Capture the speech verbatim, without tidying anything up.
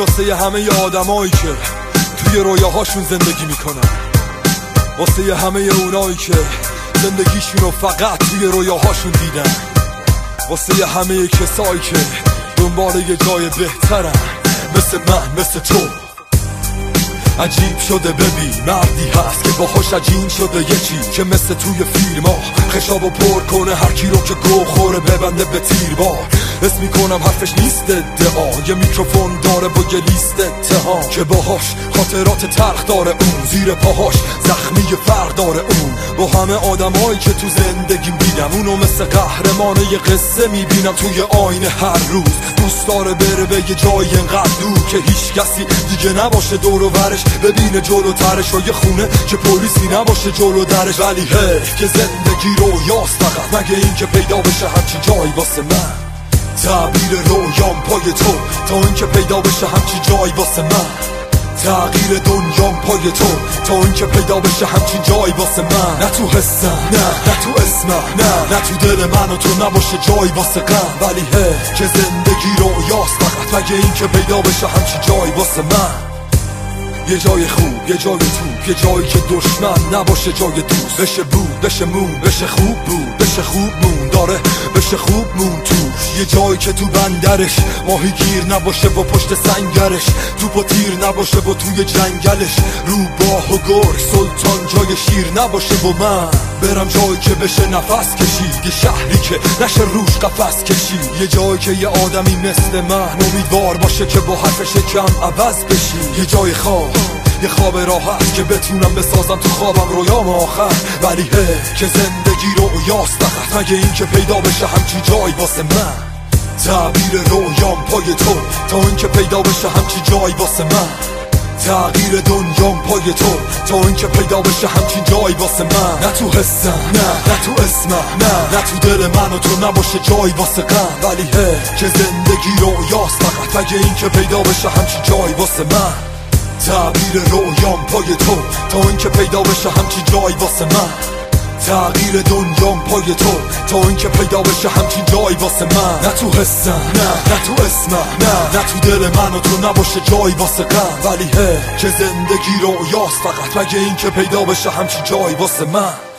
واسه همه آدمایی که توی رویاهاشون زندگی میکنن، واسه همه اونایی که زندگیشونو فقط توی رویاهاشون دیدن، واسه همه کسایی که دنبال یه جای بهترن، مثل من مثل تو. عجیب شده ببین مردی هست که باهاش عجین شده یکی که مثل توی فیلم ها خشابو پر کنه هر کی رو که گو خوره ببنده به تیر بار. اسم میکنم حرفش نیست ادعا، یه میکروفون داره با یه لیست اتهام که باهاش خاطرات تلخ داره اون، زیر پاهاش زخمی فرق داره اون. با همه آدمایی که تو زندگیم دیدم اونو مثل قهرمان یه قصه میبینم توی آینه هر روز. دوست داره بره به یه جایی انقدر دور که هیچ کسی دیگه نباشه دور و برش، ببینه جلوترش و یه خونه که پلیسی نباشه جلو درش. ولی حیف که زندگی رویاست فقط، مگه این که پیدا بشه همچی جایی واسه من. تعبیر رویام پای تو تا این که پیدا بشه همچی جایی واسه من. تغییر دنیام پای تو تا این که پیدا بشه همچین جایی واسه من. نه تو حسم نه نه تو اسمم نه نه تو دل من و تو نباشه جایی واسه غم. ولی هی که زندگی رویاست فقط، مگه این که پیدا بشه همچین جایی واسه من. یه جای خوب یه جای تو، یه جایی که دشمن نباشه جای دوست. بشه بود بشه مون بشه خوب بود بشه خوب مون داره بشه خوب مون تو. یه جایی که تو بندرش ماهی گیر نباشه و پشت سنگرش توپ و تیر نباشه و توی جنگلش روباه و گرگ سلطان جای شیر نباشه و من برم جایی که بشه نفس کشید، یه شهری که نشه روش قفس کشید. یه جایی که یه آدمی مثل من امیدوار باشه که با حرفش کم عوض بشی. یه جای خواب یه خواب راحت که بتونم بسازم تو خوابم رویام آخر. ولی هی که زندگی رویاست فقط، مگه این که پیدا بشه همچی جایی واسه من. تعبیر رویام پای تو تا این که پیدا بشه همچی جایی واسه من. تغییر دنیام پای تو تا این که پیدا بشه همچین جایی واسه من. نه تو حسم نه نه تو اسمم نه نه تو دل من و تو نباشه جایی واسه غم. ولی هی که زندگی رویاست فقط، مگه این که پیدا بشه همچین جایی واسه من. تعبیر رویام پای تو تا این که پیدا بشه همچین جایی واسه من. تغییر دنیام پای تو تا این که پیدا بشه همچین جایی واسه من. نه تو حسم نه نه تو اسمم نه نه تو دل من و تو نباشه جایی واسه غم. ولی هی که زندگی رویاست فقط، مگه این که پیدا بشه همچین جایی واسه من.